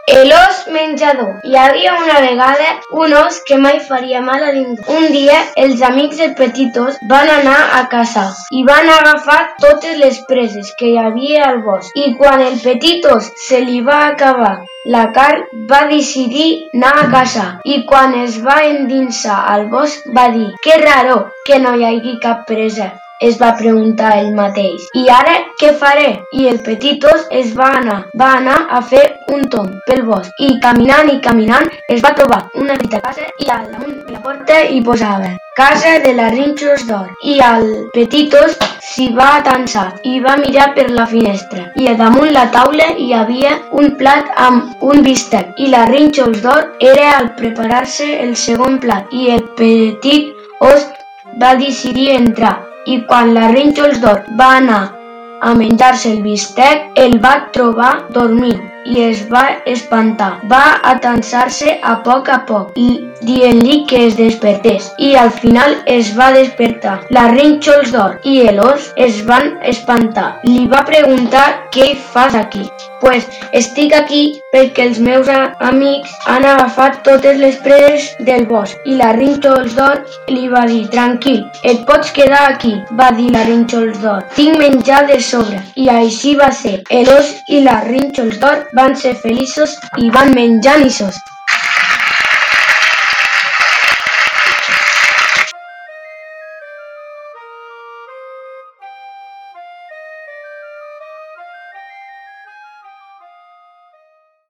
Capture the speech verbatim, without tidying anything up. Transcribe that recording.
El os menjador. Hi havia una vegada un os que mai faria mal a ningú. Un dia els amics del petit os van anar a caçar i van agafar totes les preses que hi havia al bosc. I quan el petit os se li va acabar la carn, va decidir anar a caçar. I quan es va endinsar al bosc va dir: «Que raro que no hi hagi cap presa», es va preguntar ell mateix. «I ara què faré?» I el petit os es va anar, va anar a fer un tomb pel bosc i caminant i caminant es va trobar una petita casa i al damunt de la porta hi posava «Casa de la Rínxols d'Or». I el petit os s'hi va atansar i va mirar per la finestra i a damunt la taula hi havia un plat amb un bistec i la Rínxols d'Or era al preparar-se el segon plat i el petit os va decidir entrar. I quan la Rínxols d'Or va anar a menjar-se el bistec, el va trobar dormint i es va espantar. Va atansar-se a poc a poc, dient-li que es despertés, i al final es va despertar. La Rínxols d'Or i l'os es van espantar. Li va preguntar: «Què hi fas aquí?» «Pues estic aquí perquè els meus amics han agafat totes les preses del bosc». I la Rínxols d'Or li va dir: «Tranquil, et pots quedar aquí», va dir la Rínxols d'Or. «Tinc menjar de sobre». I així va ser. L'os i la Rínxols d'Or van ser feliços i van menjar nissos.